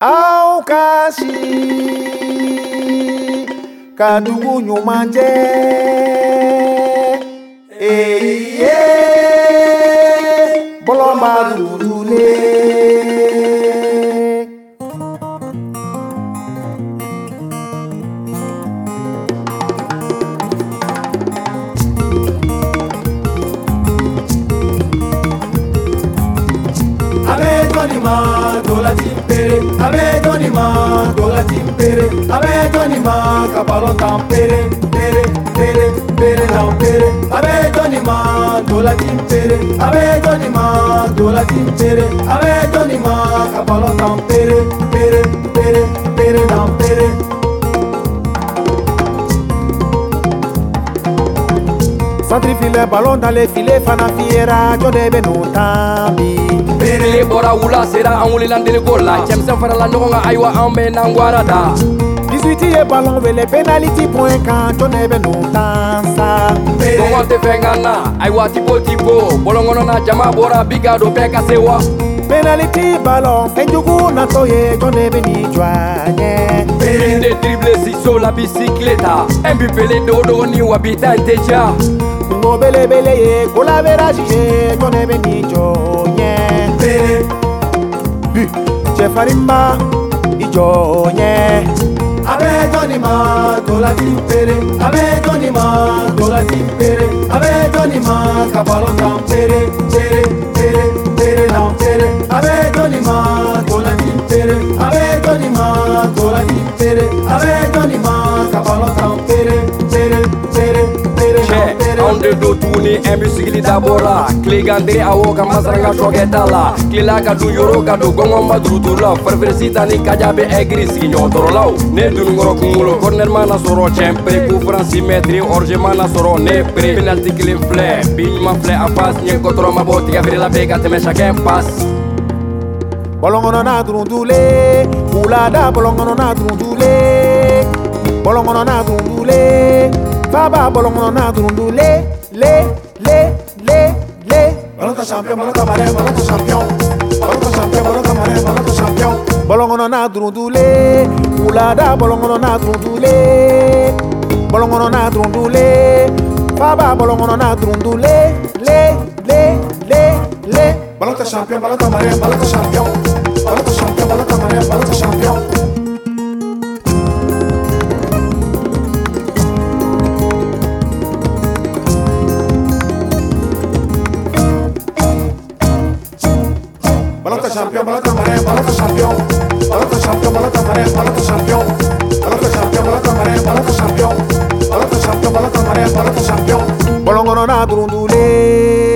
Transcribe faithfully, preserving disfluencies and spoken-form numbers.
Au kasi kadugu ɲuman jɛ eye bɔlɔnba dudule abe dɔni ma dola timpere abe dɔni ma dola timpere abe dɔni ma ka balon tan pere pere pere pere tan pere abe dɔni ma dola timpere abe dɔni ma dola timpere abe dɔni ma ka balon tan pere pere pere pere tan pere. Centre filet ballon dans les filets fana fiera jode be no tambi Bele bora wula sera an wulilan deli ko la cɛmisɛn farala ɲɔgɔn kan ayiwa an bɛ n'an gwara da dix-huit ye ballon wele penalty point kan jone be no tansa kɔngɔ tɛ fɛn kan na ayiwa tipo tipo bɔlɔn kɔnɔ na jama bɔra bi ka don bɛɛ ka se wa penalty ballon fɛnjugu natɔ ye jone be ni jɔ a ɲɛ Une de dribble si sur la bicycleta un but pelé do do ni wa bi ta tɛ ja kungo belebele ye kolaveraji ye jone be ni jɔ ɲɛ bu cɛfarinba i jɔ ɲɛ abe dɔni ma dola timpere abe dɔni ma dola timpere abe dɔni ma ka balon tan pere pere pere pere tan pere abe dɔni ma dola timpere abe dɔni ma dola timpere abe dɔni ma ka balon tan pere pere pere pere tan pere. Anw de do tuguni un but sigili dabɔra tilegandiri awɔ ka masaranga sɔkɛ ta la tilela ka dun yoro ka don gɔngɔn ma duruturu la farifere ta ni kaja bɛ ɛgiri sigi ɲɔgɔntɔrɔlaw ne dununkɔrɔ kunkolo kɔrɔnɛri ma na sɔrɔ cɛn pere coup franc mètre orge ma na sɔrɔ ne pere penalty kelen filɛ bi ɲuman filɛ en face ɲɛ gɔtɔrɔ ma bɔ tigɛfeerela bɛɛ ka tɛmɛ chacun passe bɔlɔn kɔnɔ na durundule wulada bɔlɔn kɔnɔ na durundule bɔlɔn kɔnɔ na durundule faba bɔlɔn kɔnɔ na durundule le le le le ballon ta champion ballon ta maré ballon ta champion ballon ta champion ballon ta maré ballon ta champion bɔlɔn kɔnɔ na durundule wulada bɔlɔn kɔnɔ na durundule bɔlɔn kɔnɔ na durundule faba bɔlɔn kɔnɔ na durundule le le le le ballon ta champion ballon ta maré ballon ta champion ballon ta champion ballon ta maré ballon ta champion. Ballon ta champion, ballon ta maré, ballon ta champion. Ballon ta champion, ballon ta maré, ballon ta champion. Ballon ta champion, ballon ta maré, ballon ta champion. Ballon ta champion, ballon ta maré, ballon ta champion. Ballon kɔnɔ na durundule.